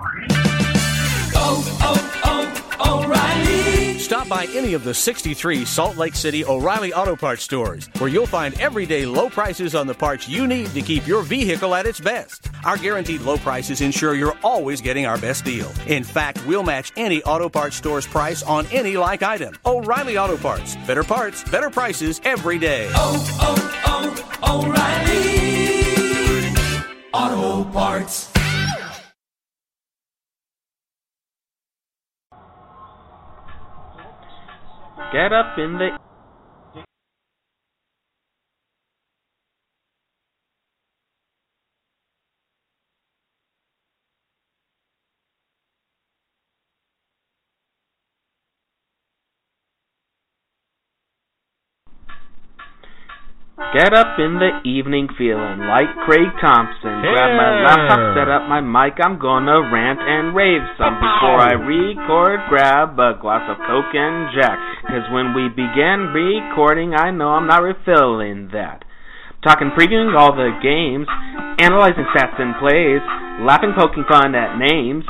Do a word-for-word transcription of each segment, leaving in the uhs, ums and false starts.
oh, oh, O'Reilly. Stop by any of the sixty-three Salt Lake City O'Reilly Auto Parts stores, where you'll find everyday low prices on the parts you need to keep your vehicle at its best. Our guaranteed low prices ensure you're always getting our best deal. In fact, we'll match any auto parts store's price on any like item. O'Reilly Auto Parts. Better parts, better prices every day. Oh, oh, oh, O'Reilly Auto Parts. Get up in the... Get up in the evening feeling like Craig Thompson. Grab my laptop, set up my mic, I'm gonna rant and rave some. Before I record, grab a glass of Coke and Jack. Cause when we begin recording, I know I'm not refilling that. Talking, previewing all the games, analyzing stats and plays, laughing, poking fun at names.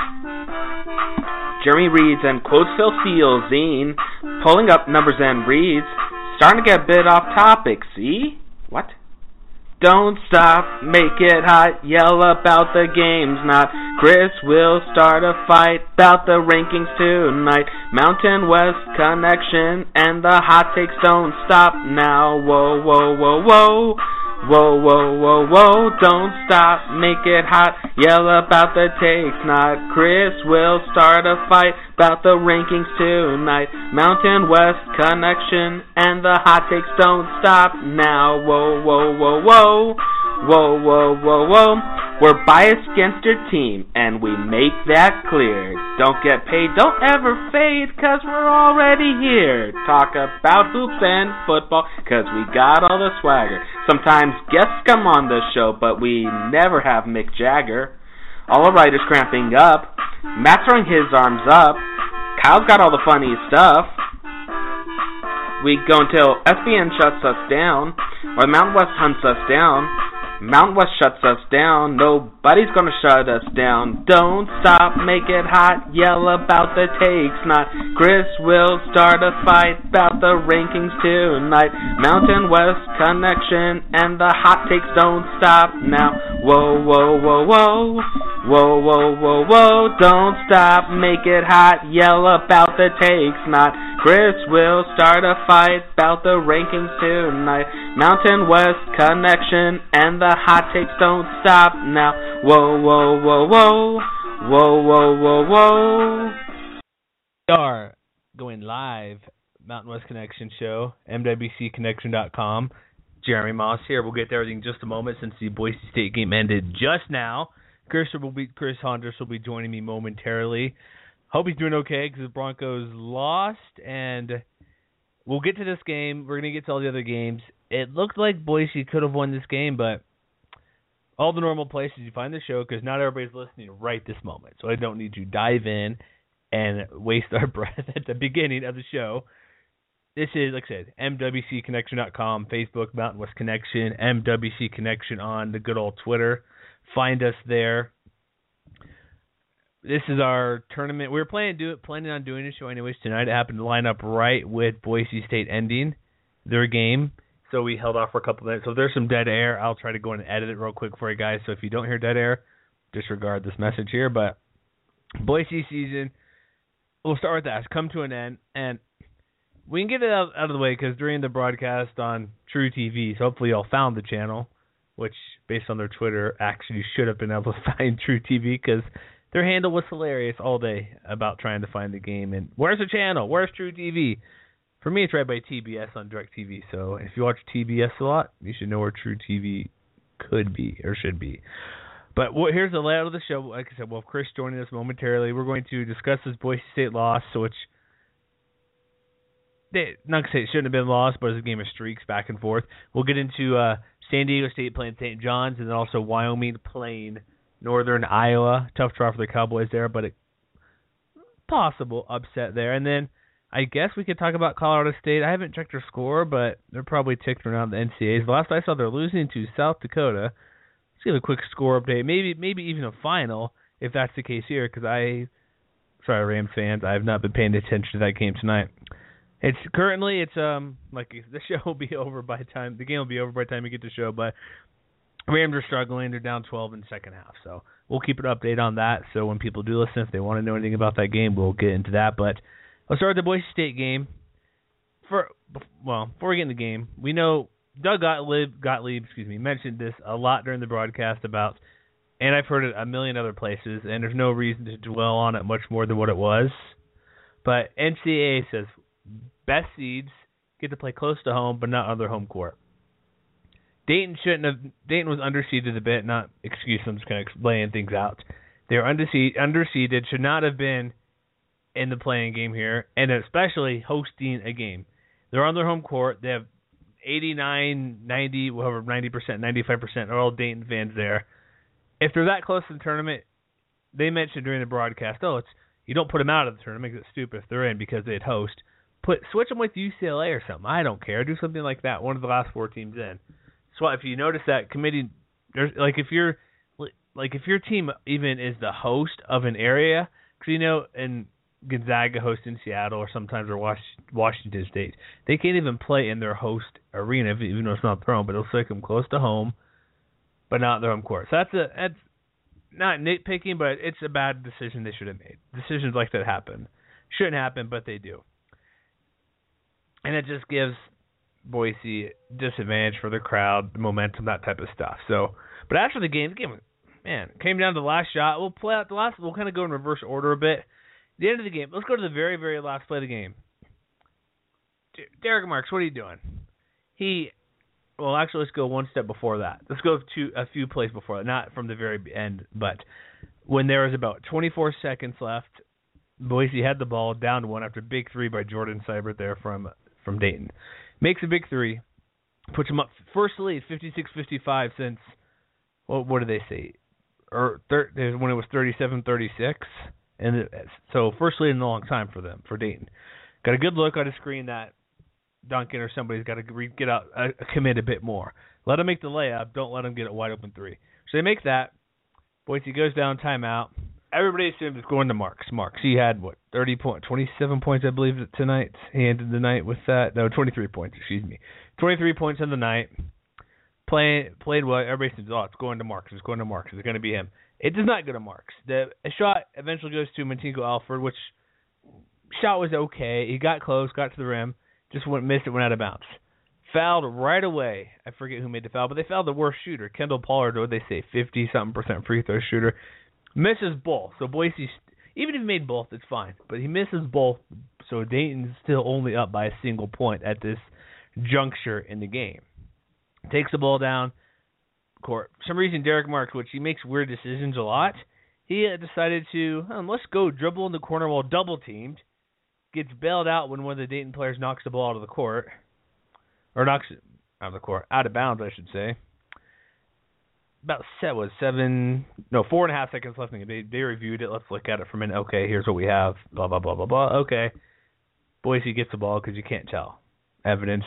Jeremy reads and quotes Phil Steele's zine, pulling up numbers and reads. Starting to get a bit off topic, see? What? Don't stop, make it hot, yell about the games, not Chris will start a fight about the rankings tonight. Mountain West Connection and the hot takes don't stop now. Whoa, whoa, whoa, whoa. Whoa, whoa, whoa, whoa, don't stop, make it hot, yell about the takes, not Chris will start a fight about the rankings tonight. Mountain West Connection and the hot takes don't stop now. Whoa, whoa, whoa, whoa, whoa, whoa, whoa, whoa. We're biased against your team, and we make that clear. Don't get paid, don't ever fade, cause we're already here. Talk about hoops and football, cause we got all the swagger. Sometimes guests come on the show, but we never have Mick Jagger. All the writers cramping up, Matt's throwing his arms up, Kyle's got all the funny stuff. We go until S B N shuts us down, or Mountain West hunts us down. Mountain West shuts us down, nobody's gonna shut us down. Don't stop, make it hot, yell about the takes, not Chris will start a fight about the rankings tonight. Mountain West Connection and the hot takes don't stop now. Whoa, whoa, whoa, whoa, whoa, whoa, whoa, whoa, don't stop, make it hot, yell about the takes, not Chris will start a fight about the rankings tonight. Mountain West Connection and the hot takes don't stop now. Whoa, whoa, whoa, whoa, whoa, whoa, whoa, whoa. We are going live, Mountain West Connection Show, M W C connection dot com. Jeremy Moss here. We'll get to everything in just a moment since the Boise State game ended just now. Chris will be Chris Hondra's will be joining me momentarily. Hope he's doing okay because the Broncos lost, and we'll get to this game. We're going to get to all the other games. It looked like Boise could have won this game, but all the normal places you find the show, because not everybody's listening right this moment. So I don't need to dive in and waste our breath at the beginning of the show. This is, like I said, M W C connection dot com, Facebook, Mountain West Connection, M W C Connection on the good old Twitter. Find us there. This is our tournament. We were planning, do it, planning on doing a show anyways tonight. It happened to line up right with Boise State ending their game, so we held off for a couple minutes. So if there's some dead air, I'll try to go in and edit it real quick for you guys. So if you don't hear dead air, disregard this message here. But Boise season, we'll start with that. It's come to an end, and we can get it out, out of the way because during the broadcast on True T V, so hopefully y'all found the channel, which based on their Twitter, actually should have been able to find True T V because their handle was hilarious all day about trying to find the game. And where's the channel? Where's True T V? For me, it's right by T B S on DirecTV. So if you watch T B S a lot, you should know where True T V could be or should be. But what, here's the layout of the show. Like I said, we'll have Chris joining us momentarily. We're going to discuss this Boise State loss, so which they, not to say it shouldn't have been lost, but it's a game of streaks back and forth. We'll get into uh, San Diego State playing Saint John's, and then also Wyoming playing Northern Iowa. Tough draw for the Cowboys there, but a possible upset there. And then I guess we could talk about Colorado State. I haven't checked their score, but they're probably ticked around the N C A As. The last I saw, they're losing to South Dakota. Let's give a quick score update. Maybe maybe even a final. if that's the case here, because I, sorry Rams fans, I have not been paying attention to that game tonight. It's currently it's um like the show will be over by the time the game will be over by the time you get to the show, but Rams are struggling. They're down twelve in the second half, so we'll keep an update on that. So when people do listen, if they want to know anything about that game, we'll get into that. But let's start with the Boise State game. For well, before we get in the game, we know Doug Gottlieb, Gottlieb, excuse me, mentioned this a lot during the broadcast about, and I've heard it a million other places, and there's no reason to dwell on it much more than what it was. But N C double A says best seeds get to play close to home, but not on their home court. Dayton shouldn't have. Dayton was underseeded a bit. Not excuse. I'm just kind of explaining things out. They were underseeded. Underseeded should not have been in the playing game here, and especially hosting a game. They're on their home court. They have eighty-nine, ninety, whatever, ninety percent, ninety-five percent are all Dayton fans there. If they're that close to the tournament, they mentioned during the broadcast, oh, it's you don't put them out of the tournament because it's stupid if they're in because they'd host. Put switch them with U C L A or something. I don't care. Do something like that. One of the last four teams in. So if you notice that committee, there's like if you're like if your team even is the host of an area, because you know in Gonzaga hosts in Seattle or sometimes or Washington State, they can't even play in their host arena even though it's not their own, but it'll stick them close to home, but not their home court. So that's a that's not nitpicking, but it's a bad decision they should have made. Decisions like that happen, shouldn't happen, but they do, and it just gives Boise disadvantage for the crowd, the momentum, that type of stuff. So, but after the game, the game, man, came down to the last shot. We'll play out the last. We'll kind of go in reverse order a bit. The end of the game. Let's go to the very, very last play of the game. Derek Marks, what are you doing? He, well, actually, let's go one step before that. Let's go to a few plays before that, not from the very end, but when there was about twenty-four seconds left, Boise had the ball down one after a big three by Jordan Seibert there from from Dayton. Makes a big three, puts him up first lead, fifty-six fifty-five since, well, what did they say? Or thir- when it was thirty-seven thirty-six. And it, so first lead in a long time for them, for Dayton. Got a good look on the screen that Duncan or somebody's got to re- get out, uh, commit a bit more. Let them make the layup. Don't let them get a wide open three. So they make that. Boise goes down timeout. Everybody assumed it's going to Marks. Marks. He had, what, thirty points, twenty-seven points, I believe, tonight. He ended the night with that. No, twenty-three points, excuse me. twenty-three points in the night. Play, played well. Everybody says, oh, it's going to Marks. It's going to Marks. It's going to be him. It does not go to Marks. The a shot eventually goes to Monteagle Alford, which shot was okay. He got close, got to the rim, just went missed it, went out of bounds. Fouled right away. I forget who made the foul, but they fouled the worst shooter, Kendall Pollard. What did they say, fifty-something percent free throw shooter. Misses both. So Boise, even if he made both, it's fine. But he misses both, so Dayton's still only up by a single point at this juncture in the game. Takes the ball down court. For some reason, Derek Marks, which he makes weird decisions a lot, he decided to, oh, let's go dribble in the corner while double teamed. Gets bailed out when one of the Dayton players knocks the ball out of the court. Or knocks it out of the court. Out of bounds, I should say. About set was seven, no, four and a half seconds left in the game. They, they reviewed it. Let's look at it for a minute. Okay, here's what we have. Blah, blah, blah, blah, blah. Okay. Boise gets the ball because you can't tell. Evidence.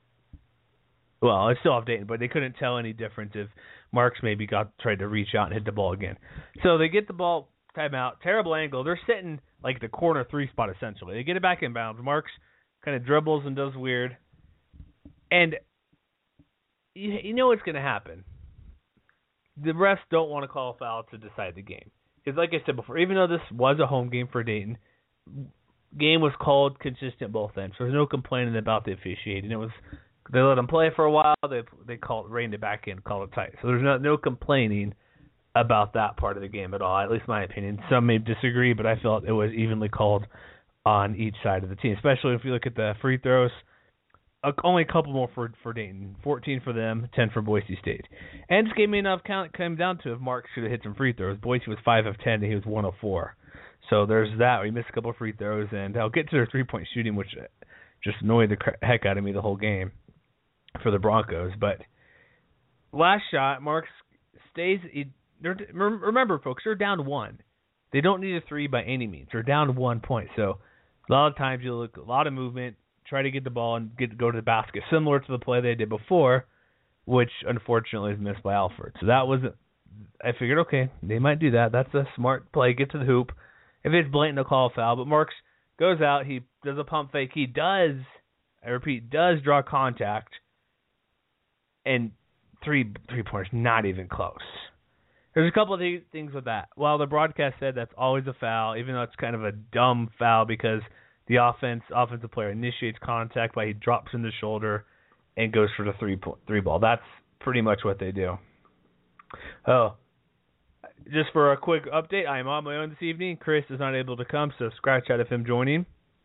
Well, it's still off Dayton, but they couldn't tell any difference if Marks maybe got tried to reach out and hit the ball again. So they get the ball, timeout, terrible angle. They're sitting like the corner three spot essentially. They get it back in bounds. Marks kind of dribbles and does weird. And you, you know what's going to happen. The refs don't want to call a foul to decide the game. Because like I said before, even though this was a home game for Dayton, game was called consistent both ends. So there's no complaining about the officiating. It was they let them play for a while. They they called reined it back in, called it tight. So there's no no complaining about that part of the game at all. At least my opinion. Some may disagree, but I felt it was evenly called on each side of the team. Especially if you look at the free throws. Only a couple more for for Dayton. fourteen for them, ten for Boise State. And this game may not have count, come down to if Mark should have hit some free throws. Boise was five of ten, and he was one of four. So there's that. We missed a couple of free throws, and I'll get to their three-point shooting, which just annoyed the heck out of me the whole game for the Broncos. But last shot, Marks stays. He, remember, folks, they're down one. They don't need a three by any means. They're down one point. So a lot of times you look a lot of movement. Try to get the ball and get go to the basket, similar to the play they did before, which unfortunately is missed by Alford. So that was I figured, okay, they might do that. That's a smart play. Get to the hoop. If it's blatant, they'll call a foul. But Marks goes out. He does a pump fake. He does, I repeat, does draw contact. And three three pointers, not even close. There's a couple of th- things with that. While the broadcast said that's always a foul, even though it's kind of a dumb foul because the offense offensive player initiates contact by he drops in the shoulder and goes for the three po- three ball. That's pretty much what they do. Oh, just for a quick update, I am on my own this evening. Chris is not able to come, so scratch out of him joining.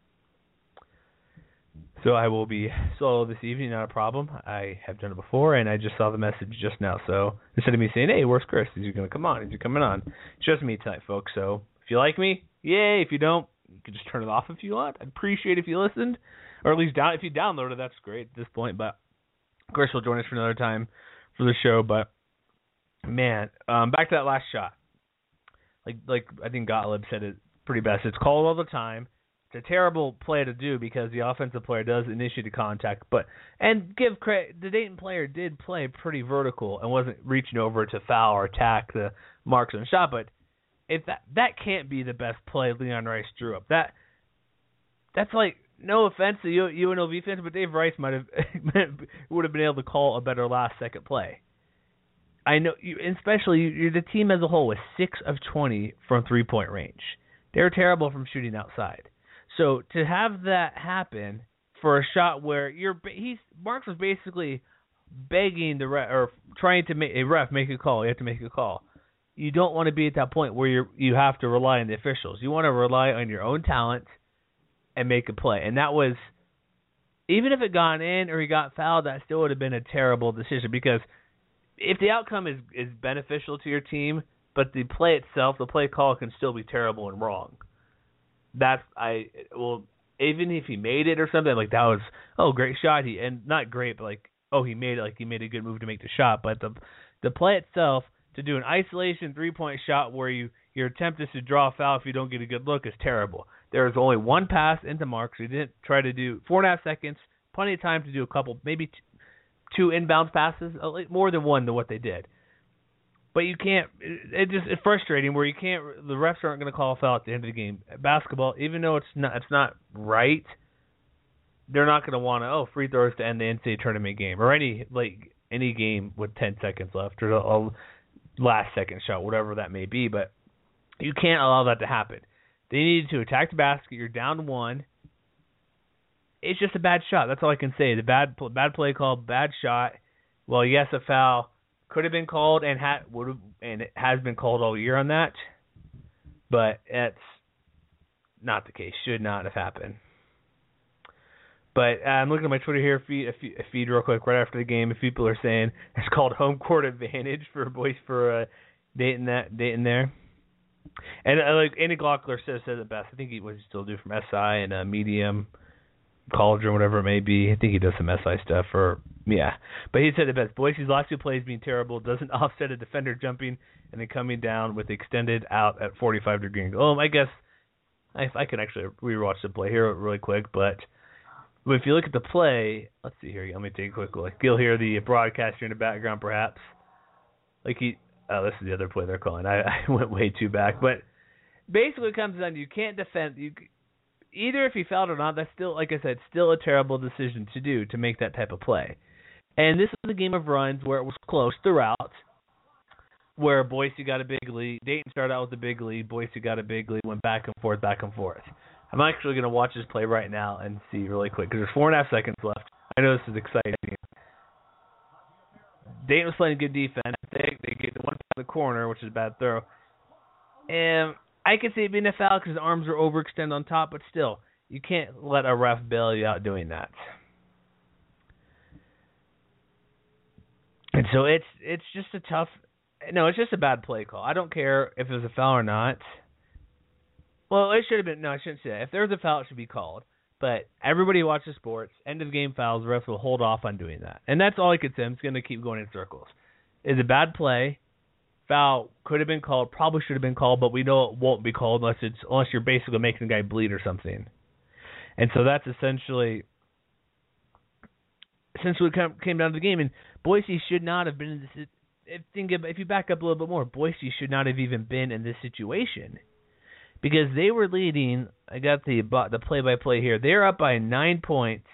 So I will be solo this evening, not a problem. I have done it before, and I just saw the message just now. So instead of me saying, hey, where's Chris? Is he going to come on? Is he coming on? It's just me tonight, folks. So if you like me, yay. If you don't, you can just turn it off if you want. I'd appreciate it if you listened, or at least down, if you downloaded, that's great at this point. But Chris will join us for another time for the show. But, man, um, back to that last shot. Like, like I think Gottlieb said it pretty best. It's called all the time. It's a terrible play to do because the offensive player does initiate the contact, but and give credit, the Dayton player did play pretty vertical and wasn't reaching over to foul or attack the Marks on the shot. But if that that can't be the best play Leon Rice drew up. That that's like, no offense to U N L V fans, but Dave Rice might have would have been able to call a better last second play. I know, you, especially you, the team as a whole was six of twenty from three point range. They're terrible from shooting outside. So to have that happen for a shot where you're he's Marks was basically begging the ref or trying to make a ref make a call. You have to make a call. You don't want to be at that point where you you have to rely on the officials. You want to rely on your own talent and make a play. And that was, even if it got in or he got fouled, that still would have been a terrible decision, because if the outcome is is beneficial to your team, but the play itself, the play call can still be terrible and wrong. That's I well even if he made it or something, like that was oh great shot, he and not great, but like oh he made it, like he made a good move to make the shot. But the the play itself, to do an isolation three point shot where you your attempt is to draw a foul if you don't get a good look, is terrible. There was only one pass into Marks. He didn't try to do four and a half seconds, plenty of time to do a couple, maybe t- two inbounds passes, more than one to what they did. But you can't. It, it just it's frustrating where you can't. The refs aren't going to call a foul at the end of the game. Basketball, even though it's not, it's not right. They're not going to want to. Oh, free throws to end the N C double A tournament game or any like any game with ten seconds left or a, a last second shot, whatever that may be. But you can't allow that to happen. They need to attack the basket. You're down one. It's just a bad shot. That's all I can say. The bad bad play call, bad shot. Well, yes, a foul could have been called and had would have, and it has been called all year on that, but it's not the case. Should not have happened. But uh, I'm looking at my Twitter here feed, a feed, a feed real quick right after the game. If people are saying it's called home court advantage for boys for uh, Dayton that Dayton there, and uh, like Andy Glockler says says it best. I think he was still do from S I and uh, Medium College or whatever it may be. I think he does some S I stuff or yeah. But he said it best. Boise's last two plays being terrible doesn't offset a defender jumping and then coming down with extended out at forty-five degree angle. Oh, I guess I, I can actually rewatch the play here really quick, but if you look at the play, let's see here. Let me take a quick look. You'll hear the broadcaster in the background, perhaps. Like he, oh, this is the other play they're calling. I, I went way too back, but basically it comes down to you can't defend. You either if he fouled or not. That's still, like I said, still a terrible decision to do to make that type of play. And this was a game of runs where it was close throughout, where Boise got a big lead. Dayton started out with a big lead. Boise got a big lead, went back and forth, back and forth. I'm actually going to watch this play right now and see really quick because there's four and a half seconds left. I know this is exciting. Dayton was playing good defense. They, they get the one in the corner, which is a bad throw. And I could see it being a foul because his arms are overextended on top, but still, you can't let a ref bail you out doing that. And so it's it's just a tough – no, it's just a bad play call. I don't care if it was a foul or not. Well, it should have been – no, I shouldn't say that. If there was a foul, it should be called. But everybody who watches sports, end-of-game fouls, the refs will hold off on doing that. And that's all I could say. I'm just going to keep going in circles. It's a bad play. Foul could have been called, probably should have been called, but we know it won't be called unless it's unless you're basically making the guy bleed or something. And so that's essentially – essentially came down to the game. And Boise should not have been in this if, think about, if you back up a little bit more, Boise should not have even been in this situation because they were leading. I got the the play-by-play here. They're up by nine points.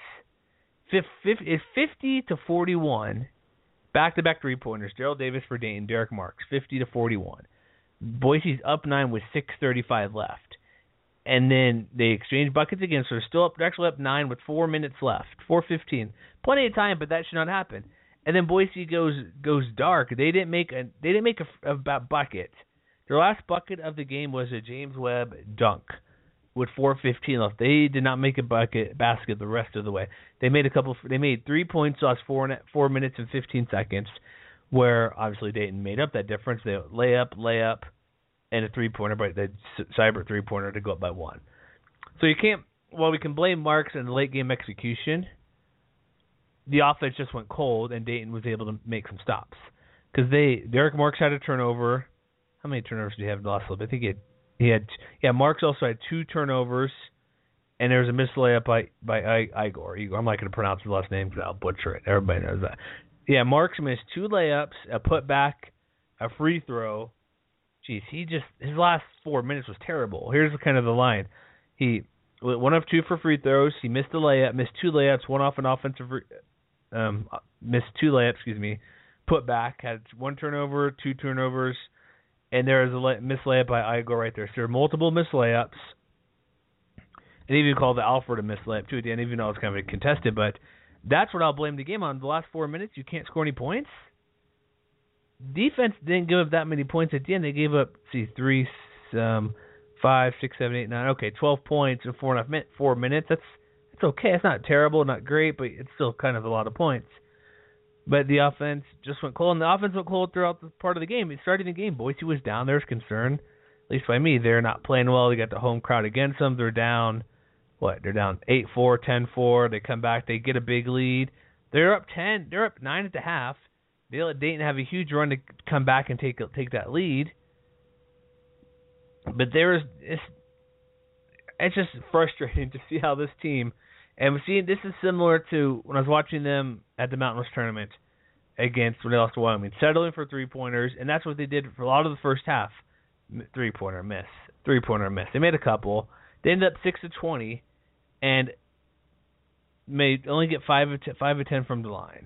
It's fifty to forty-one. Back-to-back three-pointers. Gerald Davis for Dayton. Derek Marks. fifty to forty-one. Boise's up nine with six thirty-five left. And then they exchange buckets again, so they're still up. They're actually up nine with four minutes left, four fifteen. Plenty of time, but that should not happen. And then Boise goes goes dark. They didn't make a they didn't make a, a bucket. Their last bucket of the game was a James Webb dunk with four fifteen left. They did not make a bucket basket the rest of the way. They made a couple. They made three points last four four minutes and fifteen seconds, where obviously Dayton made up that difference. They layup, layup. And a three-pointer, but the cyber three-pointer to go up by one. So you can't, well, we can blame Marks and the late-game execution. The offense just went cold, and Dayton was able to make some stops. Because they, Derek Marks had a turnover. How many turnovers did he have in the last little bit? I think he had, he had, yeah, Marks also had two turnovers, and there was a missed layup by, by Igor. Igor. I'm not going to pronounce his last name because I'll butcher it. Everybody knows that. Yeah, Marks missed two layups, a putback, a free throw. Jeez, he just his last four minutes was terrible. Here's kind of the line: he one of two for free throws. He missed a layup, missed two layups, one off an offensive, um, missed two layups. Excuse me, put back, had one turnover, two turnovers, and there was a lay, missed layup by Igor right there. So there are multiple missed layups, and even called the Alfred a missed layup too at the end, even though it was kind of contested. But that's what I'll blame the game on. The last four minutes, you can't score any points. Defense didn't give up that many points at the end. They gave up, see, three, um, five, six, seven, eight, nine. Okay, twelve points in four and a half minutes. Four minutes. That's it's okay. It's not terrible, not great, but it's still kind of a lot of points. But the offense just went cold, and the offense went cold throughout the part of the game. It started the game. Boise was down. There's concern, at least by me. They're not playing well. They got the home crowd against them. They're down. What? They're down eight four, ten four. They come back. They get a big lead. They're up ten. They're up nine at the half. They let Dayton have a huge run to come back and take take that lead. But there is it's, it's just frustrating to see how this team, and we see this is similar to when I was watching them at the Mountain West tournament against when they lost to Wyoming, settling for three pointers, and that's what they did for a lot of the first half. Three pointer miss, three pointer miss. They made a couple. They ended up six to twenty, and made only get five of ten, five of ten from the line.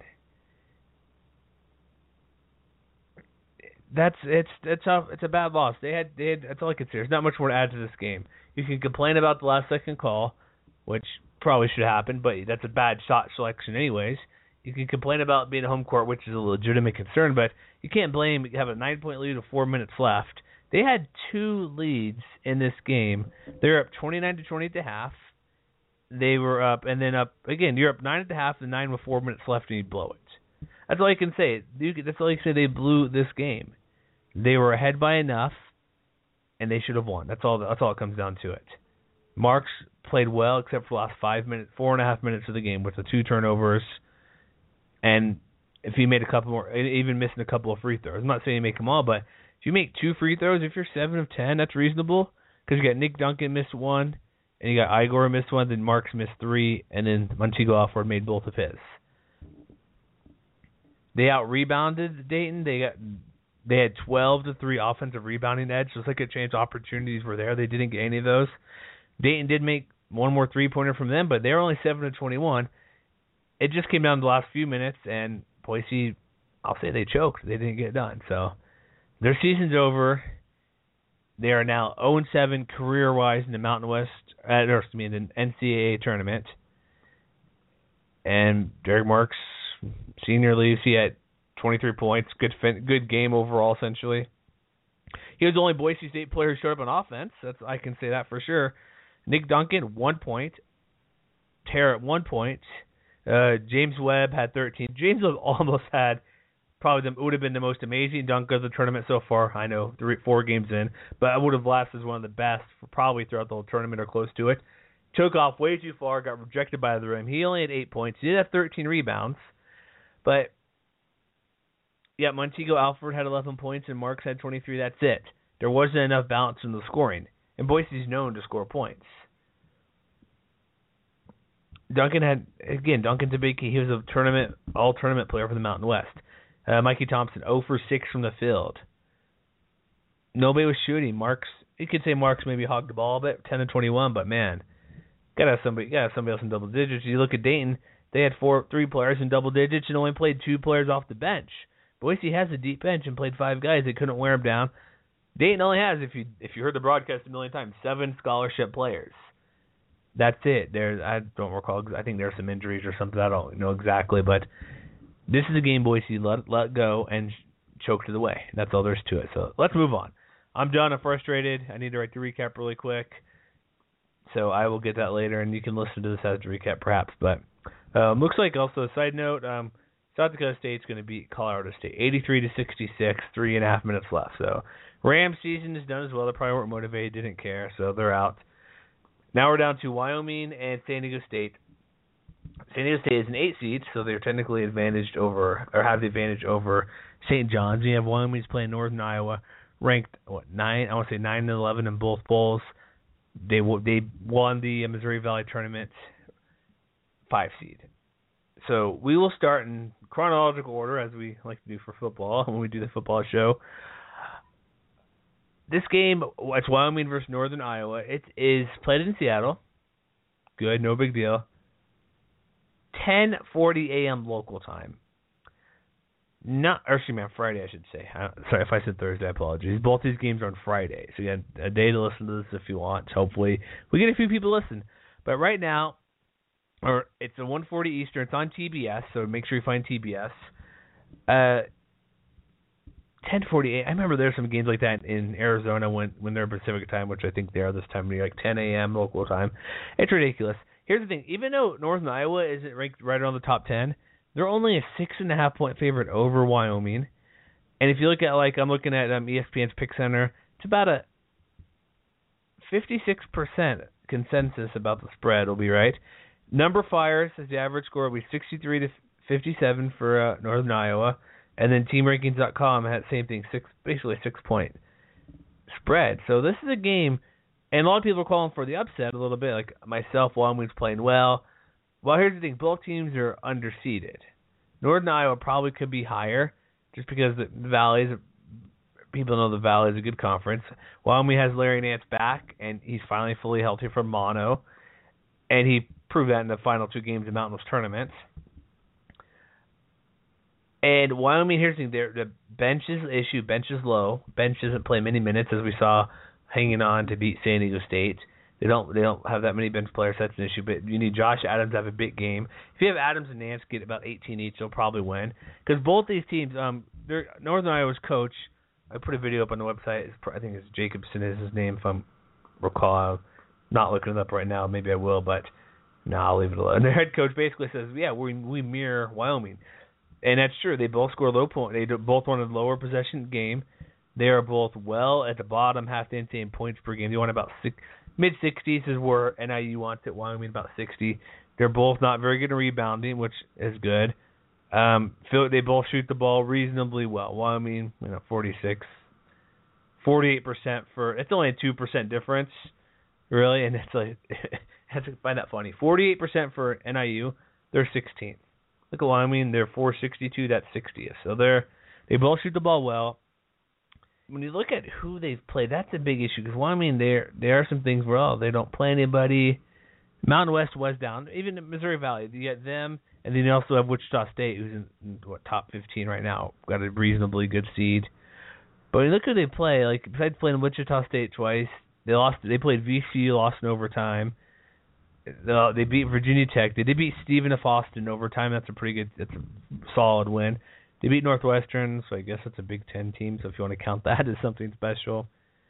That's it's it's a it's a bad loss. They had they had that's all I can say. There's not much more to add to this game. You can complain about the last second call, which probably should happen, but that's a bad shot selection anyways. You can complain about being a home court, which is a legitimate concern, but you can't blame you have a nine point lead with four minutes left. They had two leads in this game. They're up twenty-nine to twenty at the half. They were up and then up again. You're up nine at the half, and nine with four minutes left, and you blow it. That's all you can say. That's all you can say. They blew this game. They were ahead by enough, and they should have won. That's all. That's all it comes down to it. Marks played well, except for the last five minutes, four and a half minutes of the game with the two turnovers, and if he made a couple more, even missing a couple of free throws. I'm not saying you make them all, but if you make two free throws, if you're seven of ten, that's reasonable. Because you got Nick Duncan missed one, and you got Igor missed one, then Marks missed three, and then Montego Alford made both of his. They out rebounded Dayton. They got. They had twelve to three offensive rebounding edge. Just like a chance opportunities were there. They didn't get any of those. Dayton did make one more three-pointer from them, but they were only seven to twenty-one. It just came down to the last few minutes, and Boise, I'll say they choked. They didn't get it done. So their season's over. They are now oh and seven career-wise in the Mountain West, uh, or excuse me, in the N C double A tournament. And Derek Marks, senior leaves, he had twenty-three points, good fin- good game overall, essentially. He was the only Boise State player who showed up on offense. That's I can say that for sure. Nick Duncan, one point. Tara, one point. Uh, James Webb had thirteen. James Webb almost had probably the, would have been the most amazing dunk of the tournament so far. I know, three, four games in, but I would have lasted as one of the best for probably throughout the whole tournament or close to it. Took off way too far, got rejected by the rim. He only had eight points. He did have thirteen rebounds, but yeah, Montego Alford had eleven points and Marks had twenty-three. That's it. There wasn't enough balance in the scoring. And Boise's known to score points. Duncan had, again, Duncan Tabiki, he was a tournament, all-tournament player for the Mountain West. Uh, Mikey Thompson, zero for six from the field. Nobody was shooting. Marks, you could say Marks maybe hogged the ball a bit, ten to twenty-one, but man, gotta have somebody, gotta have somebody else in double digits. You look at Dayton, they had four, three players in double digits and only played two players off the bench. Boise has a deep bench and played five guys. They couldn't wear them down. Dayton only has, if you if you heard the broadcast a million times, seven scholarship players. That's it. There, I don't recall. I think there's some injuries or something. I don't know exactly, but this is a game Boise let let go and choked it away. That's all there is to it. So let's move on. I'm done. I'm frustrated. I need to write the recap really quick. So I will get that later, and you can listen to this as a recap perhaps. But um, looks like also a side note, um, South Dakota State's going to beat Colorado State eighty-three to sixty-six, three and a half minutes left. So Rams season is done as well. They probably weren't motivated, didn't care, so they're out. Now we're down to Wyoming and San Diego State. San Diego State is an eight seed, so they're technically advantaged over, or have the advantage over Saint John's. You have Wyoming's playing Northern Iowa, ranked what nine? I want to say nine and eleven in both bowls. They they won the Missouri Valley tournament, five seed. So we will start in chronological order as we like to do for football when we do the football show. This game, it's Wyoming versus Northern Iowa. It is played in Seattle. Good, no big deal. ten forty a.m. local time. Not, or excuse me, on Friday, I should say. Uh, sorry, if I said Thursday, I apologize. Both these games are on Friday, so you have a day to listen to this if you want. Hopefully, we get a few people listen. But right now, or it's a one forty Eastern. It's on T B S, so make sure you find T B S. Uh, ten forty-eight. I remember there's some games like that in Arizona when when they're Pacific time, which I think they are this time, like ten a.m. local time. It's ridiculous. Here's the thing: even though Northern Iowa isn't ranked right around the top ten, they're only a six and a half point favorite over Wyoming. And if you look at, like, I'm looking at um, E S P N's Pick Center, it's about a fifty-six percent consensus about the spread will be right. Number Fire says the average score will be sixty-three to fifty-seven for uh, Northern Iowa. And then Team Rankings dot com had the same thing, six basically a six-point spread. So this is a game, and a lot of people are calling for the upset a little bit, like myself, Wyoming's playing well. Well, here's the thing. Both teams are underseeded. Northern Iowa probably could be higher just because the Valley is, people know the Valley is a good conference. Wyoming has Larry Nance back, and he's finally fully healthy from mono, and he proved that in the final two games of Mountain West tournaments. And Wyoming, here's the thing. The bench is the issue. Bench is low. Bench doesn't play many minutes, as we saw hanging on to beat San Diego State. They don't they don't have that many bench players. That's an issue. But you need Josh Adams to have a big game. If you have Adams and Nance get about eighteen each, they'll probably win. Because both these teams, um, they're, Northern Iowa's coach, I put a video up on the website. It's, I think it's Jacobson is his name, if I'm recall. I'm not looking it up right now. Maybe I will, but no, I'll leave it alone. And their head coach basically says, yeah, we we mirror Wyoming. And that's true. They both score low point. They both want a lower possession game. They are both well at the bottom half the N C double A points per game. They want about six, mid sixties is where N I U wants it. Wyoming about sixty. They're both not very good at rebounding, which is good. Um, they both shoot the ball reasonably well. Wyoming, you know, forty-six, forty-eight percent for. It's only a two percent difference, really, and it's like I have to find that funny. forty-eight percent for N I U. They're sixteenth. Look at Wyoming, they're four sixty-two, that's sixtieth. So they're they both shoot the ball well. When you look at who they've played, that's a big issue because Wyoming, there there are some things where oh, they don't play anybody. Mountain West was down, even Missouri Valley. You get them, and then you also have Wichita State, who's in, in what top fifteen right now, got a reasonably good seed. But when you look at who they play, like besides playing Wichita State twice, they lost. They played V C U, lost in overtime. Uh, they beat Virginia Tech. They did beat Stephen F. Austin in overtime. That's a pretty good, that's a solid win. They beat Northwestern, so I guess that's a Big Ten team. So if you want to count that as something special,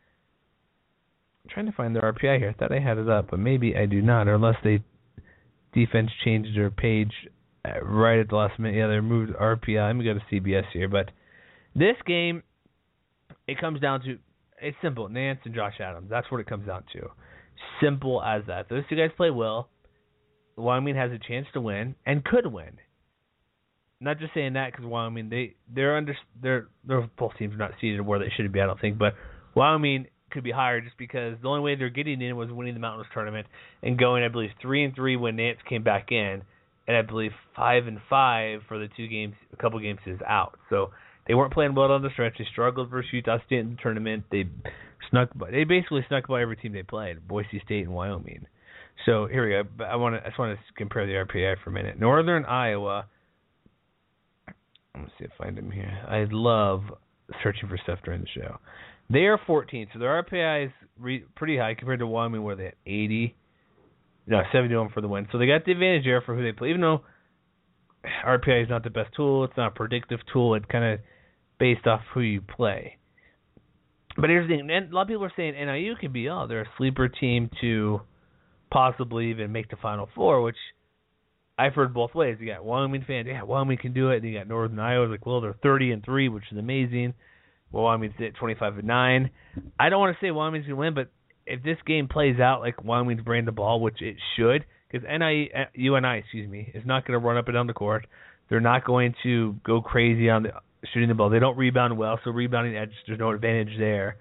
I'm trying to find their R P I here. I thought I had it up, but maybe I do not, or unless they defense changed their page right at the last minute. Yeah, they moved R P I. Let me go to C B S here, but this game, it comes down to it's simple. Nance and Josh Adams. That's what it comes down to. Simple as that. Those two guys play well. Wyoming has a chance to win and could win. Not just saying that because Wyoming they they're under they're they're both teams are not seated where they should be. I don't think, but Wyoming could be higher just because the only way they're getting in was winning the Mountain West tournament and going, I believe, three and three when Nance came back in, and I believe five and five for the two games, a couple games is out. So they weren't playing well on the stretch. They struggled versus Utah State in the tournament. They snuck, they basically snuck by every team they played, Boise State and Wyoming. So here we go. I want to, I just want to compare the R P I for a minute. Northern Iowa. Let me see if I find them here. I love searching for stuff during the show. They are fourteenth, so their R P I is re- pretty high compared to Wyoming, where they had eighty. No, seventy-one for the win. So they got the advantage there for who they play. Even though R P I is not the best tool, it's not a predictive tool. It's kind of based off who you play. But here's the thing. A lot of people are saying N I U can be, oh, they're a sleeper team to possibly even make the Final Four, which I've heard both ways. You got Wyoming fans, yeah, Wyoming can do it. And you got Northern Iowa, like, well, they're thirty and three, which is amazing. Well, Wyoming's at twenty-five and nine. I don't want to say Wyoming's going to win, but if this game plays out like Wyoming's brand the ball, which it should, because N I U N I, excuse me, is not going to run up and down the court. They're not going to go crazy on the shooting the ball. They don't rebound well, so rebounding edge, there's no advantage there.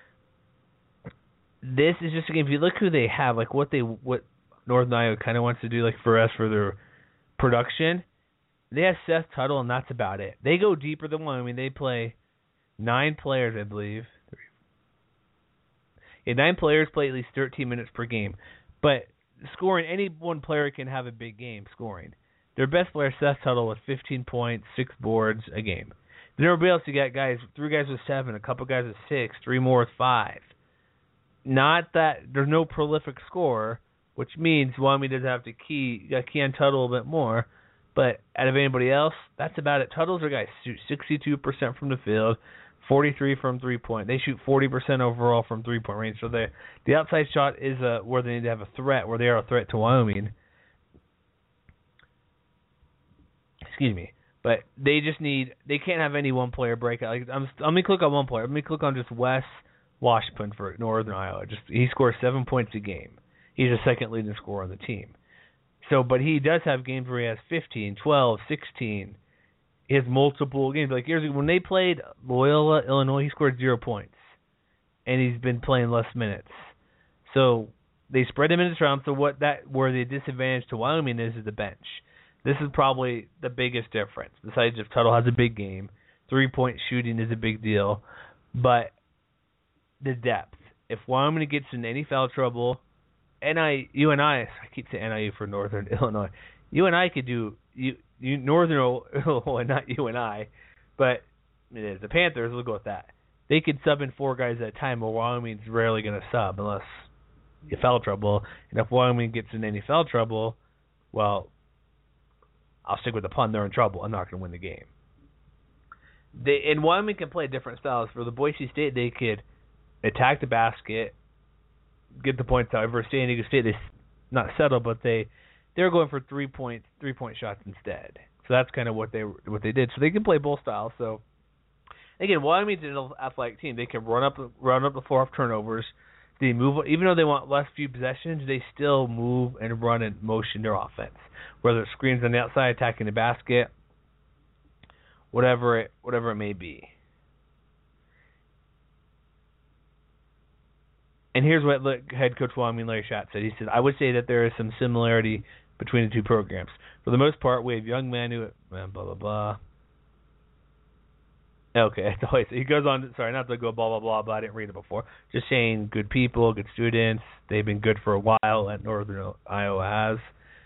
This is just a game. If you look who they have, like what they what Northern Iowa kind of wants to do, like for us for their production, they have Seth Tuttle, and that's about it. They go deeper than Wyoming. They play nine players, I believe. Yeah, nine players play at least thirteen minutes per game. But scoring, any one player can have a big game scoring. Their best player, Seth Tuttle, with fifteen points, six boards a game. Then everybody else, you got guys, three guys with seven, a couple guys with six, three more with five. Not that there's no prolific scorer, which means Wyoming does have to key, got key on Tuttle a little bit more. But out of anybody else, that's about it. Tuttle's their guy, shoot sixty-two percent from the field, forty-three from three-point. They shoot forty percent overall from three-point range. So the the outside shot is a, where they need to have a threat, where they are a threat to Wyoming. Excuse me. But they just need, they can't have any one player break out. Like, I'm, let me click on one player. Let me click on just Wes Washburn for Northern Iowa. Just he scores seven points a game. He's the second leading scorer on the team. So, but he does have games where he has fifteen, twelve, sixteen. He has multiple games. Like years ago, when they played Loyola, Illinois, he scored zero points, and he's been playing less minutes. So they spread him in this round. So what that where the disadvantage to Wyoming is is the bench. This is probably the biggest difference. Besides, if Tuttle has a big game, three-point shooting is a big deal, but the depth. If Wyoming gets in any foul trouble, N I U and I, I keep saying N I U for Northern Illinois. U and I could do you, you Northern Illinois, not U and I, but it is the Panthers. We'll go with that. They could sub in four guys at a time, but Wyoming's rarely going to sub unless you foul trouble. And if Wyoming gets in any foul trouble, well, I'll stick with the pun. They're in trouble. I'm not going to win the game. They and Wyoming can play different styles. For the Boise State, they could attack the basket, get the points. However, San Diego State, they not settle, but they they're going for three point three point shots instead. So that's kind of what they what they did. So they can play both styles. So again, Wyoming's an athletic team. They can run up run up the floor off turnovers. They move, even though they want less few possessions, they still move and run and motion their offense. Whether it's screens on the outside, attacking the basket, whatever it whatever it may be. And here's what head coach Wyoming, Larry Schatz, said. He said, I would say that there is some similarity between the two programs. For the most part, we have young men who, blah, blah, blah. Okay, he goes on, sorry, not to go blah, blah, blah, but I didn't read it before. Just saying good people, good students. They've been good for a while, at Northern Iowa has.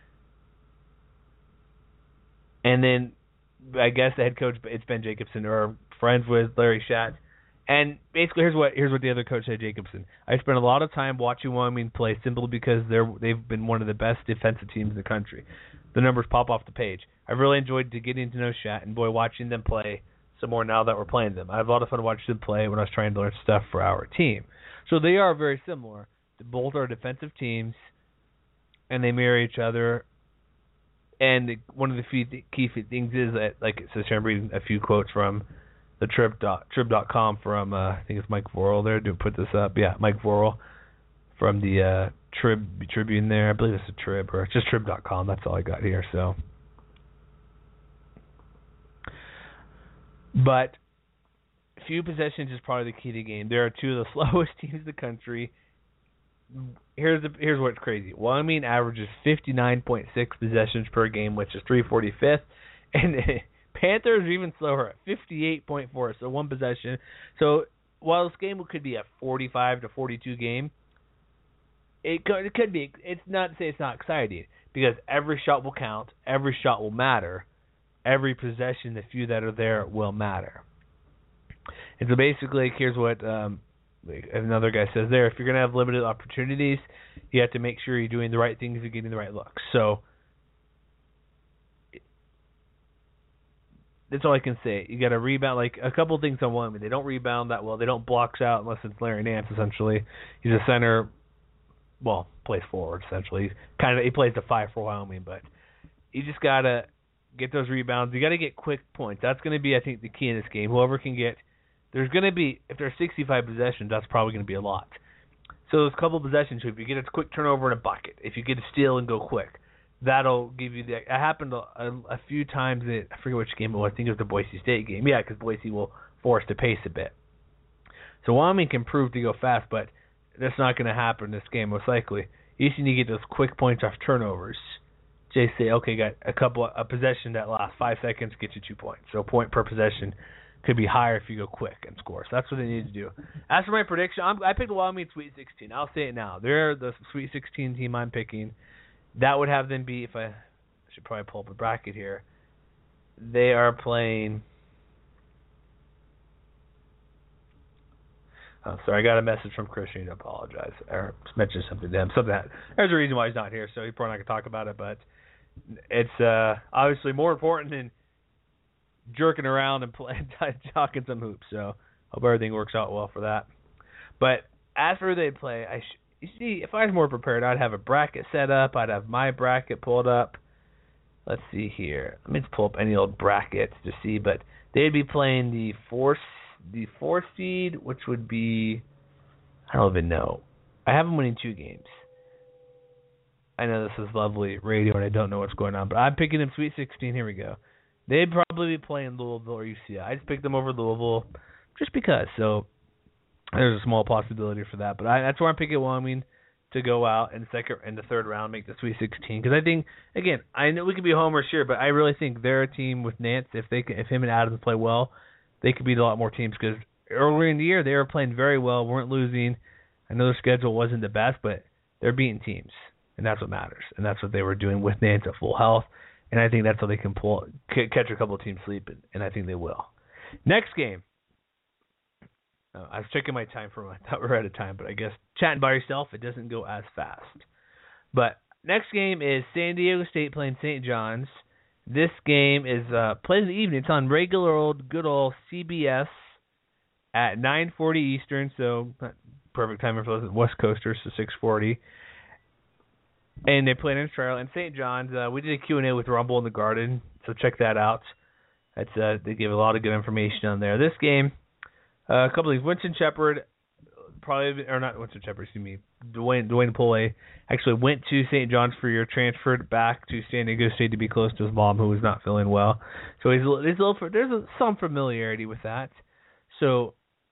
And then, I guess the head coach, it's Ben Jacobson, who are friends with Larry Schatz. And basically, here's what here's what the other coach said, Jacobson. I spent a lot of time watching Wyoming play simply because they're they've been one of the best defensive teams in the country. The numbers pop off the page. I've really enjoyed getting to know Shat and boy watching them play some more now that we're playing them. I have a lot of fun watching them play when I was trying to learn stuff for our team. So they are very similar. Both are defensive teams, and they mirror each other. And one of the key things is that, like it says here, I'm reading a few quotes from the trib dot trib dot com from, uh, I think it's Mike Vorel there to put this up. Yeah, Mike Vorel from the uh, Trib Tribune there. I believe it's a Trib, or it's just trib dot com. That's all I got here. So, but few possessions is probably the key to the game. There are two of the slowest teams in the country, here's the, here's what's crazy. Wyoming averages fifty-nine point six possessions per game, which is three hundred forty-fifth, and Panthers are even slower at fifty-eight point four, so one possession. So while this game could be a forty-five to forty-two game, it could, it could be. It's not to say it's not exciting, because every shot will count, every shot will matter, every possession, the few that are there will matter. And so basically, here's what um, another guy says there. If you're going to have limited opportunities, you have to make sure you're doing the right things and getting the right looks. So that's all I can say. You got to rebound. Like a couple of things on Wyoming. They don't rebound that well. They don't blocks out unless it's Larry Nance, essentially. He's a center, well, plays forward, essentially. Kind of, he plays the five for Wyoming, but you just got to get those rebounds. You got to get quick points. That's going to be, I think, the key in this game. Whoever can get, there's going to be, if there's sixty-five possessions, that's probably going to be a lot. So those couple possessions, if you get a quick turnover in a bucket, if you get a steal and go quick, that'll give you the. It happened a, a, a few times. That, I forget which game it was. I think it was the Boise State game. Yeah, because Boise will force the pace a bit. So Wyoming can prove to go fast, but that's not going to happen in this game most likely. You just need to get those quick points off turnovers. Just say, okay, got a couple a possession that lasts five seconds, gets you two points. So a point per possession could be higher if you go quick and score. So that's what they need to do. As for my prediction, I'm, I picked the Wyoming Sweet sixteen. I'll say it now. They're the Sweet sixteen team I'm picking. That would have them be, if I, I should probably pull up a bracket here. They are playing. Oh, sorry, I got a message from Chris. I need to apologize. Or mention something to him. Something that, there's a reason why he's not here, so he's probably not going to talk about it. But it's uh, obviously more important than jerking around and playing, talking some hoops. So hope everything works out well for that. But as for who they play, I sh- you see, if I was more prepared, I'd have a bracket set up. I'd have my bracket pulled up. Let's see here. Let me just pull up any old brackets to see. But they'd be playing the four, the four seed, which would be, I don't even know. I have them winning two games. I know this is lovely radio and I don't know what's going on, but I'm picking them Sweet sixteen. Here we go. They'd probably be playing Louisville or U C I. I just picked them over Louisville just because. So there's a small possibility for that. But I, that's where I'm picking Wyoming to go out in the second in the third round, make the Sweet sixteen. Because I think, again, I know we could be homers here, but I really think they're a team with Nance. If they if him and Adams play well, they could beat a lot more teams. Because earlier in the year they were playing very well, weren't losing. I know their schedule wasn't the best, but they're beating teams, and that's what matters. And that's what they were doing with Nance at full health. And I think that's how they can pull catch a couple of teams sleeping, and I think they will. Next game. Uh, I was checking my time for. I thought we were out of time, but I guess chatting by yourself, it doesn't go as fast. But next game is San Diego State playing Saint John's. This game is uh, played in the evening. It's on regular old, good old C B S at nine forty Eastern, so perfect timing for those West Coasters, so six forty. And they played in Australia. And Saint John's, uh, we did a Q and A with Rumble in the Garden, so check that out. That's uh, they give a lot of good information on there. This game, uh, a couple of things. Winston Shepard, probably, or not Winston Shepard, excuse me, Dwayne Dwayne Poole actually went to Saint John's for a year, transferred back to San Diego State to be close to his mom, who was not feeling well. So he's, he's a little, there's a, some familiarity with that. So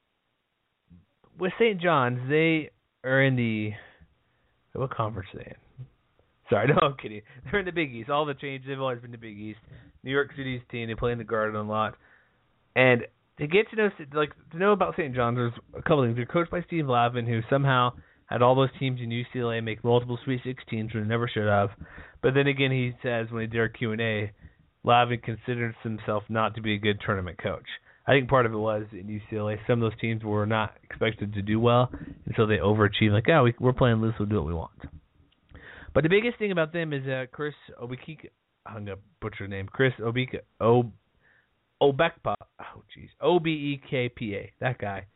with Saint John's, they are in the, what conference are they in? Sorry, no, I'm kidding. They're in the Big East. All the changes, they've always been the Big East. New York City's team, they play in the Garden a lot. And to get to know, like, to know about Saint John's, there's a couple things. They're coached by Steve Lavin, who somehow had all those teams in U C L A make multiple Sweet sixteens when they never should have. But then again, he says when he did our Q and A, Lavin considers himself not to be a good tournament coach. I think part of it was in U C L A, some of those teams were not expected to do well, and so they overachieved. Like, oh, we, we're playing loose, we'll do what we want. But the biggest thing about them is uh, Chris Obekika, I'm going to butcher the name, Chris Obeka, o, Obekpa, oh jeez, O B E K P A, that guy.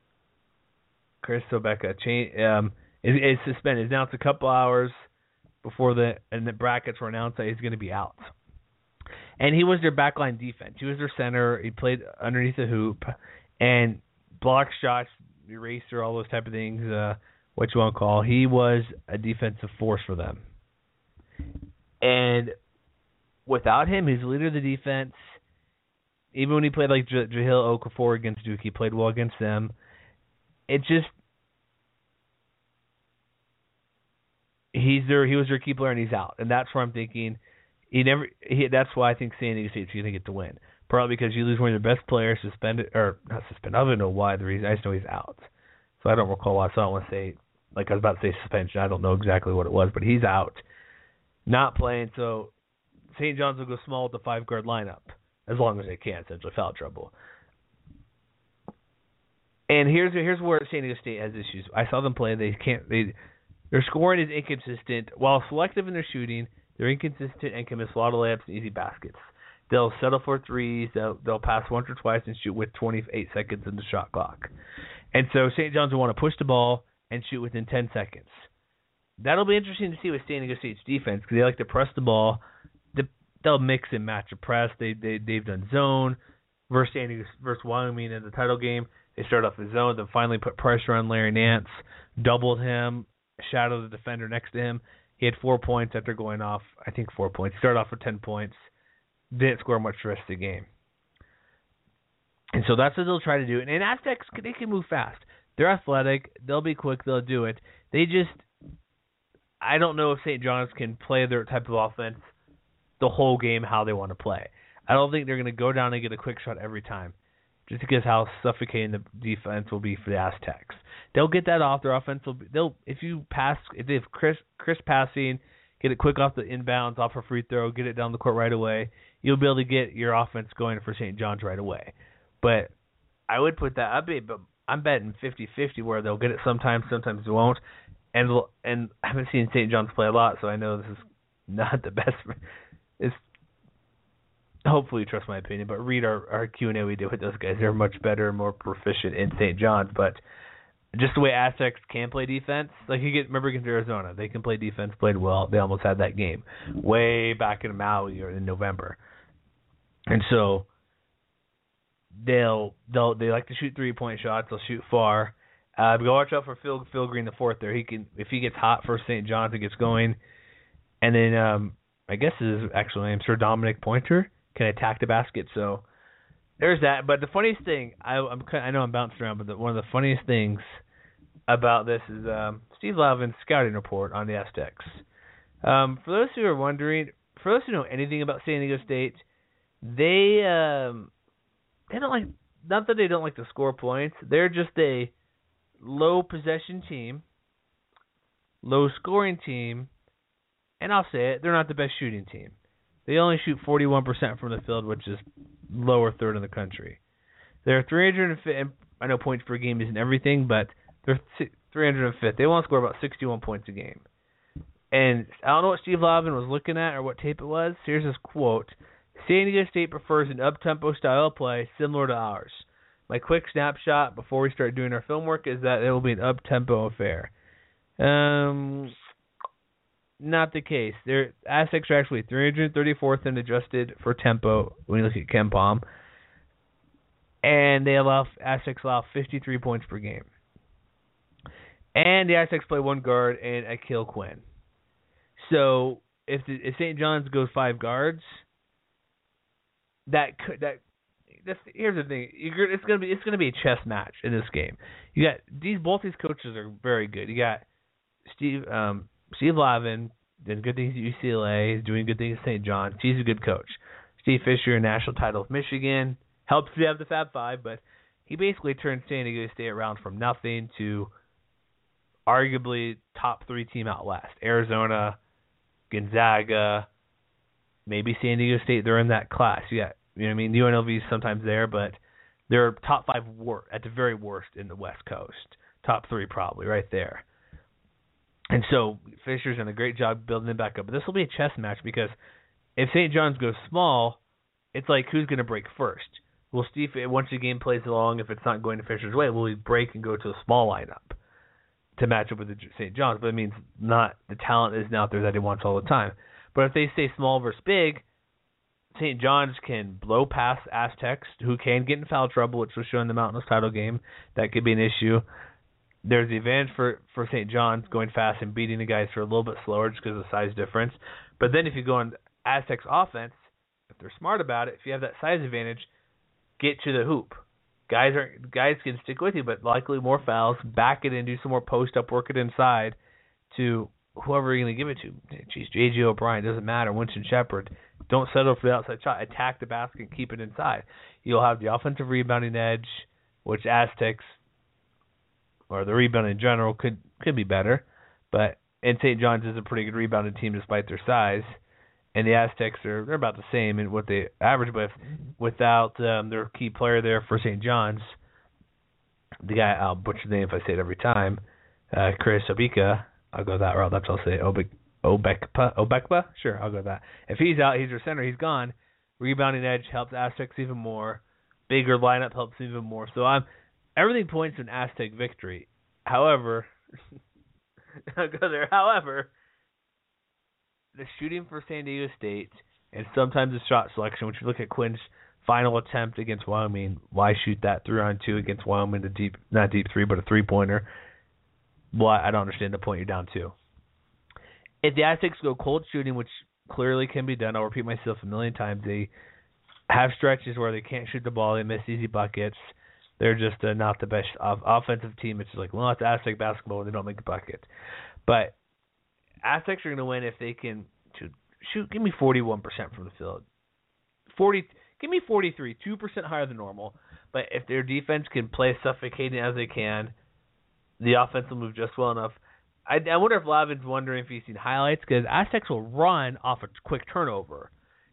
Chris Obeka change, um, is, is suspended. Now it's a couple hours before the and the brackets were announced that he's going to be out. And he was their backline defense. He was their center. He played underneath the hoop and blocked shots, eraser, all those type of things. Uh, what you want to call. He was a defensive force for them. And without him, he's the leader of the defense. Even when he played like J- Jahil Okafor against Duke, he played well against them. It just, he's their he was their key player and he's out, and that's where I'm thinking he never. He, that's why I think San Diego State's going to get the win. Probably because you lose one of your best players, suspended or not suspended. I don't know why the reason. I just know he's out, so I don't recall why. So I don't want to say like I was about to say suspension. I don't know exactly what it was, but he's out, not playing. So Saint John's will go small with the five guard lineup as long as they can, essentially foul trouble. And here's here's where San Diego State has issues. I saw them play. They can't. They their scoring is inconsistent. While selective in their shooting, they're inconsistent and can miss a lot of layups and easy baskets. They'll settle for threes. They'll they'll pass once or twice and shoot with twenty-eight seconds in the shot clock. And so Saint John's will want to push the ball and shoot within ten seconds. That'll be interesting to see with San Diego State's defense because they like to press the ball. They'll mix and match a press. They they they've done zone versus San Diego versus Wyoming in the title game. They started off the zone, then finally put pressure on Larry Nance, doubled him, shadowed the defender next to him. He had four points after going off, I think four points. He started off with ten points, didn't score much the rest of the game. And so that's what they'll try to do. And, and Aztecs, they can move fast. They're athletic. They'll be quick. They'll do it. They just, I don't know if Saint John's can play their type of offense the whole game how they want to play. I don't think they're going to go down and get a quick shot every time. Just because how suffocating the defense will be for the Aztecs, they'll get that off. Their offense will be, they'll if you pass if they have crisp, crisp passing, get it quick off the inbounds, off a free throw, get it down the court right away. You'll be able to get your offense going for Saint John's right away. But I would put that. I'd be, but I'm betting fifty-fifty where they'll get it sometimes, sometimes they won't. And and I haven't seen Saint John's play a lot, so I know this is not the best. It's hopefully you trust my opinion, but read our, our Q and A we did with those guys. They're much better, more proficient in Saint John's. But just the way Aztecs can play defense, like you get, remember against Arizona, they can play defense, played well. They almost had that game way back in Maui or in November. And so they'll they'll they like to shoot three point shots. They'll shoot far. Uh, go watch out for Phil Phil Green the fourth there. He can if he gets hot for Saint John's, it gets going. And then um, I guess his actual name, Sir Dominic Pointer, can attack the basket. So there's that. But the funniest thing, I, I'm I know I'm bouncing around, but the, one of the funniest things about this is um, Steve Lavin's scouting report on the Aztecs. Um, for those who are wondering, for those who know anything about San Diego State, they um, they don't like not that they don't like to score points. They're just a low possession team, low scoring team, and I'll say it, they're not the best shooting team. They only shoot forty-one percent from the field, which is lower third in the country. They're three hundred fifth. I know points per game isn't everything, but they're three hundred fifth. They want to score about sixty-one points a game. And I don't know what Steve Lavin was looking at or what tape it was. Here's his quote. San Diego State prefers an up-tempo style of play similar to ours. My quick snapshot before we start doing our film work is that it will be an up-tempo affair. Um... Not the case. Their Aztecs are actually three hundred thirty-fourth and adjusted for tempo when you look at KenPom, and they allow Aztecs allow fifty-three points per game. And the Aztecs play one guard and Akil Quinn. So if the, if Saint John's goes five guards, that could that. That's, here's the thing. You're, it's gonna be it's gonna be a chess match in this game. You got these both these coaches are very good. You got Steve. Um, Steve Lavin did good things at U C L A. He's doing good things at Saint John's. He's a good coach. Steve Fisher, national title of Michigan, helps to have the Fab Five, but he basically turned San Diego State around from nothing to arguably top three team out west. Arizona, Gonzaga, maybe San Diego State. They're in that class. You got, you know what I mean? U N L V is sometimes there, but they're top five wor- at the very worst in the West Coast. Top three probably right there. And so Fisher's done a great job building it back up. But this will be a chess match because if Saint John's goes small, it's like who's going to break first? Will Steve, once the game plays along, if it's not going to Fisher's way, will he break and go to a small lineup to match up with Saint John's? But it means not the talent isn't out there that he wants all the time. But if they stay small versus big, Saint John's can blow past Aztecs, who can get in foul trouble, which was shown in the Mountain West title game. That could be an issue. There's the advantage for, for Saint John's going fast and beating the guys who are a little bit slower just because of the size difference. But then if you go on Aztecs offense, if they're smart about it, if you have that size advantage, get to the hoop. Guys are guys can stick with you, but likely more fouls. Back it and do some more post up, work it inside to whoever you're going to give it to. Geez, J J O'Brien, doesn't matter. Winston Shepard. Don't settle for the outside shot. Attack the basket and keep it inside. You'll have the offensive rebounding edge, which Aztecs, or the rebound in general, could could be better. But and Saint John's is a pretty good rebounding team despite their size. And the Aztecs are they're about the same in what they average, but without um, their key player there for Saint John's, the guy, I'll butcher the name if I say it every time, uh, Chris Obika, I'll go that route. That's what I'll say. Obek, Obekpa? Obekpa? Sure, I'll go that. If he's out, he's their center, he's gone. Rebounding edge helps Aztecs even more. Bigger lineup helps even more. So I'm everything points to an Aztec victory. However, I'll go there. However, the shooting for San Diego State and sometimes the shot selection, which you look at Quinn's final attempt against Wyoming, why shoot that three on two against Wyoming, the deep, not deep three, but a three-pointer? Well, I don't understand the point you're down to. If the Aztecs go cold shooting, which clearly can be done, I'll repeat myself a million times, they have stretches where they can't shoot the ball, they miss easy buckets. They're just uh, not the best off- offensive team. It's just like, well, it's Aztec basketball when they don't make a bucket. But Aztecs are going to win if they can to shoot. Give me forty-one percent from the field. forty. Give me forty-three, two percent higher than normal. But if their defense can play suffocating as they can, the offense will move just well enough. I, I wonder if Lavin's wondering if he's seen highlights, because Aztecs will run off a quick turnover.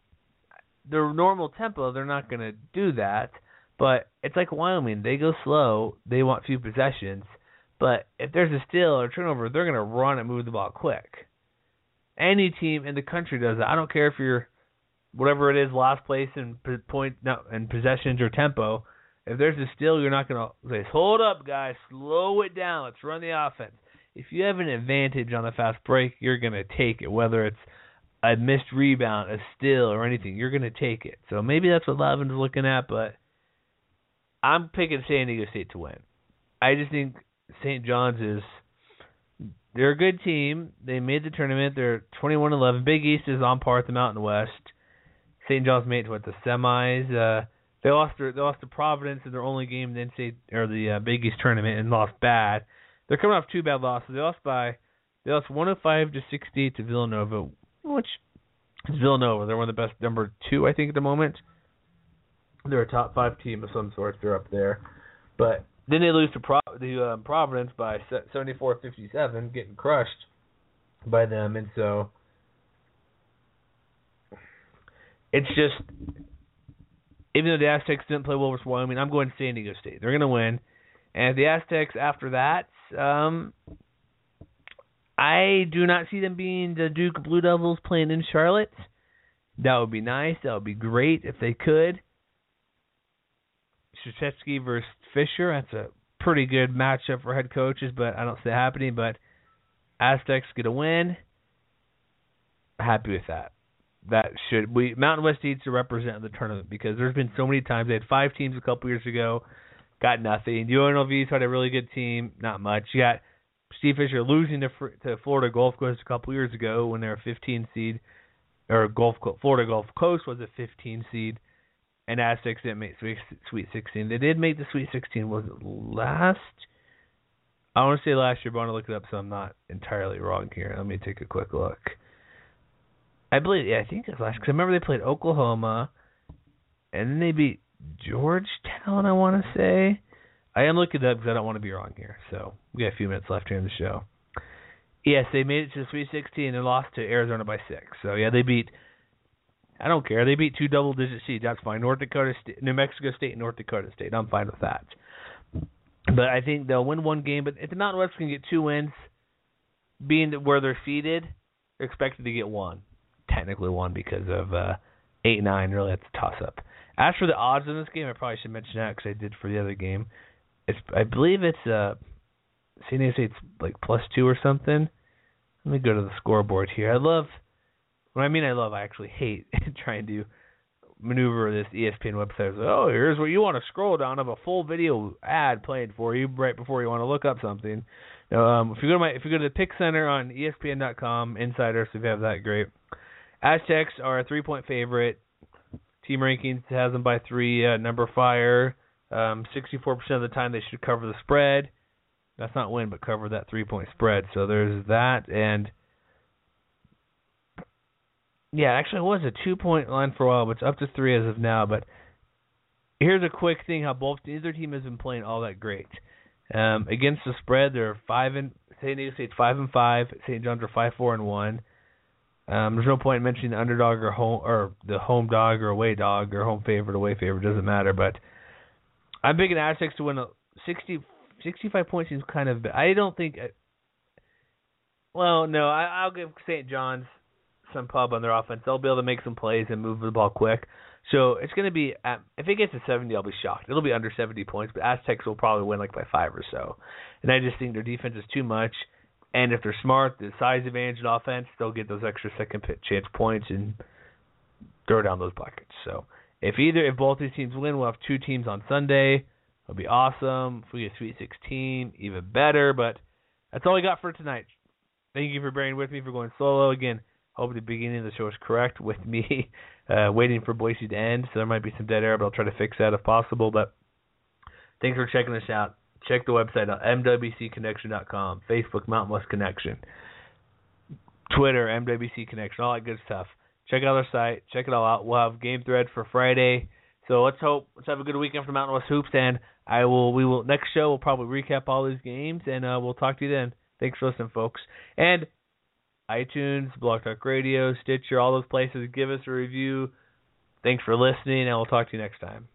Their normal tempo, they're not going to do that. But it's like Wyoming. They go slow. They want few possessions. But if there's a steal or turnover, they're going to run and move the ball quick. Any team in the country does that. I don't care if you're whatever it is, last place in point no, in possessions or tempo. If there's a steal, you're not going to say, hold up, guys, slow it down. Let's run the offense. If you have an advantage on a fast break, you're going to take it, whether it's a missed rebound, a steal, or anything. You're going to take it. So maybe that's what Lavin's looking at, but I'm picking San Diego State to win. I just think Saint John's is they're a good team. They made the tournament. They're twenty-one eleven. Big East is on par with the Mountain West. Saint John's made it to what, the semis. Uh, they lost their, they lost to Providence in their only game in the N C double A or the uh, Big East tournament and lost bad. They're coming off two bad losses. They lost by they lost one oh five to sixty-eight to Villanova, which is Villanova. They're one of the best, number two I think at the moment. They're a top five team of some sort. They're up there, but then they lose to Pro, the um, Providence by seventy-four fifty-seven, getting crushed by them, and so it's just, even though the Aztecs didn't play well versus Wyoming, I'm going San Diego State. They're going to win, and the Aztecs after that, um, I do not see them being the Duke Blue Devils playing in Charlotte. That would be nice. That would be great if they could. Krzyzewski versus Fisher, that's a pretty good matchup for head coaches, but I don't see it happening. But Aztecs get a win. Happy with that. That should we Mountain West needs to represent the tournament, because there's been so many times they had five teams a couple years ago, got nothing. U N L V's had a really good team, not much. You got Steve Fisher losing to, to Florida Gulf Coast a couple years ago when they were a fifteen seed, or Gulf Florida Gulf Coast was a fifteen seed. And Aztecs didn't make Sweet sixteen. They did make the Sweet sixteen. Was it last? I want to say last year, but I want to look it up so I'm not entirely wrong here. Let me take a quick look. I believe, yeah, I think it's last. Because I remember they played Oklahoma, and then they beat Georgetown, I want to say. I am looking it up because I don't want to be wrong here. So we got a few minutes left here in the show. Yes, they made it to the Sweet sixteen and lost to Arizona by six. So, yeah, they beat... I don't care. They beat two double-digit seeds. That's fine. North Dakota, State, New Mexico State, and North Dakota State. I'm fine with that. But I think they'll win one game. But if the Mountain West can get two wins, being where they're seeded, they're expected to get one. Technically one because of uh, eight nine. Really, that's a toss-up. As for the odds in this game, I probably should mention that because I did for the other game. It's I believe it's uh, San Diego State's like plus two or something. Let me go to the scoreboard here. I love... When I mean I love, I actually hate trying to maneuver this E S P N website. It's like, oh, here's where you want to scroll down of a full video ad played for you right before you want to look up something. Now, um, if you go to my, if you go to the Pick Center on E S P N dot com, Insider, so if you have that, great. Aztecs are a three-point favorite. Team rankings has them by three. Uh, number fire, um, sixty-four percent of the time they should cover the spread. That's not win, but cover that three-point spread. So there's that, and Yeah, actually, it was a two-point line for a while, but it's up to three as of now. But here's a quick thing: how both either team has been playing all that great. Um, against the spread, they're five and San Diego State's five and five. Saint John's are five four and one. Um, there's no point in mentioning the underdog or home or the home dog or away dog or home favorite, away favorite, doesn't matter. But I'm picking Aztecs to win a sixty, sixty-five points seems kind of. I don't think. Well, no, I, I'll give Saint John's some pub on their offense. They'll be able to make some plays and move the ball quick. So it's going to be, at, if it gets to seventy, I'll be shocked. It'll be under seventy points, but Aztecs will probably win like by five or so. And I just think their defense is too much. And if they're smart, the size advantage in offense, they'll get those extra second chance points and throw down those buckets. So if either, if both these teams win, we'll have two teams on Sunday. It'll be awesome. If we get Sweet sixteen, even better. But that's all I got for tonight. Thank you for bearing with me for going solo again. Hope the beginning of the show is correct with me uh, waiting for Boise to end, so there might be some dead air, but I'll try to fix that if possible. But thanks for checking us out. Check the website out, M W C connection dot com, Facebook, Mountain West Connection, Twitter, M W C Connection, all that good stuff. Check out our site. Check it all out. We'll have game thread for Friday. So let's hope, let's have a good weekend for Mountain West Hoops, and I will, we will, next show we'll probably recap all these games, and uh, we'll talk to you then. Thanks for listening, folks. And iTunes, Blog Talk Radio, Stitcher, all those places. Give us a review. Thanks for listening, and we'll talk to you next time.